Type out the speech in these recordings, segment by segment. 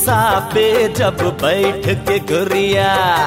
Rickshaw पे जब बैठ के गुरिया,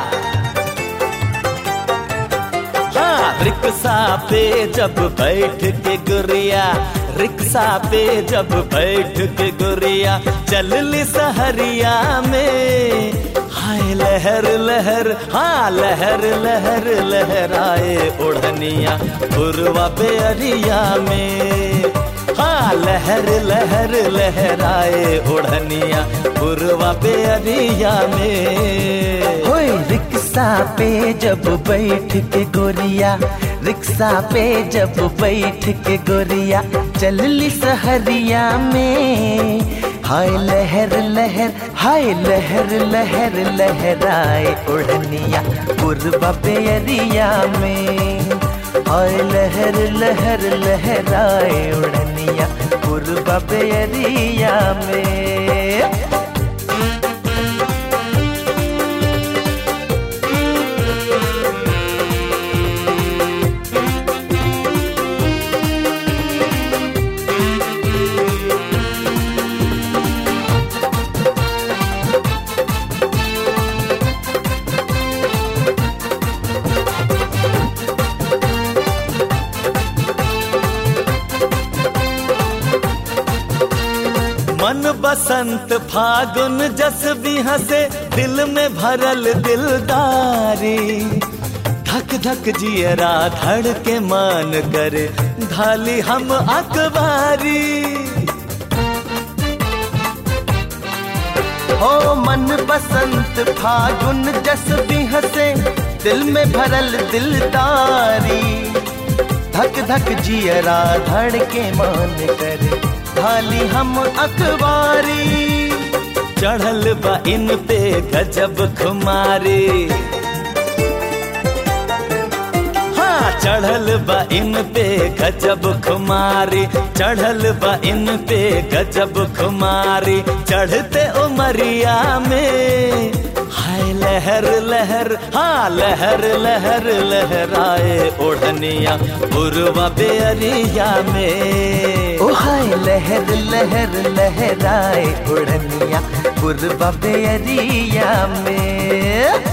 हाँ रिक्शा पे जब बैठ के गुरिया, रिक्शा पे जब बैठ के गुरिया चलली सहरिया में, हाय लहर लहर, हाँ लहर लहर लहराए ओढ़निया पूर्वा बेअरिया में, हाँ लहर लहर लहराए ओढ़निया पूर्वा बेअरिया में। होय रिक्शा पे जब बैठ के गोरिया, रिक्शा पे जब बैठ के गोरिया चलली सहरिया में, हाय लहर लहर, हाय लहर लहर लहराए ओढ़निया पूर्वा बेअरिया में, हाय लहर लहर लहराए ओढ़निया पूर्वा बेअरिया में। मन बसंत फागुन जस भी हंसे, दिल में भरल दिलदारी, धक धक जियरा धड़ के मान करे धाली हम अखबारी। हो मन बसंत फागुन जस भी हंसे, दिल में भरल दिलदारी, धक धक जियरा धड़ के मान करे धाली हम अखबारी। चढ़ल बा इन पे गजब खुमारी, हाँ चढ़ल बा इन पे गजब खुमारी, चढ़ल बा इन पे गजब खुमारी, चढ़ते उमरिया में, हाय लहर लहर, हाँ लहर लहर लहराए ओढ़निया पूर्वा बेअरिया में, ओ हाय लहर लहर लहराए ओढ़निया पूर्वा बेअरिया में।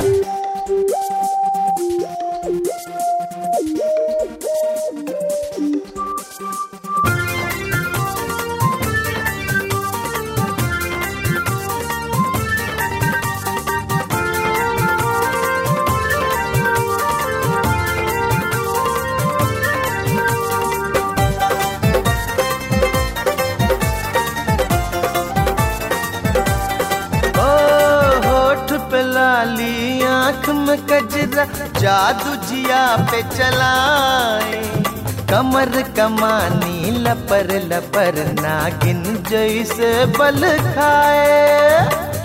लाली आँख में कजरा जादू जिया पे चलाए, कमर कमानी लपर लपर नागिन जैसे बल खाए।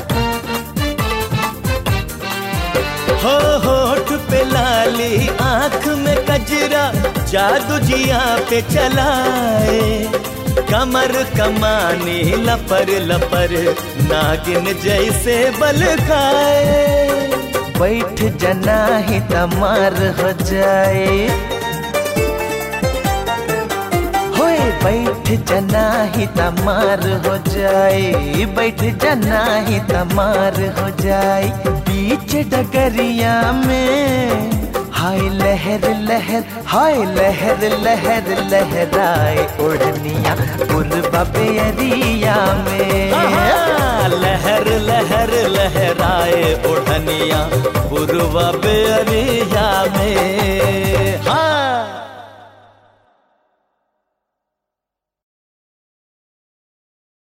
हो होठ पे लाली आँख में कजरा जादू जिया पे चलाए, कमर कमानी लपर लपर नागिन जैसे बल खाए। बैठ जना ही तमार हो जाए, होए बैठ जना ही तमार हो जाए, बैठ जना ही तमार हो जाए। बीच डगरिया में हाय लहर लहर, हाय लहर लहर लहराए ओढ़निया पूर्वा बेअरिया में, लहर लहर लहराए ओढ़निया पूर्वा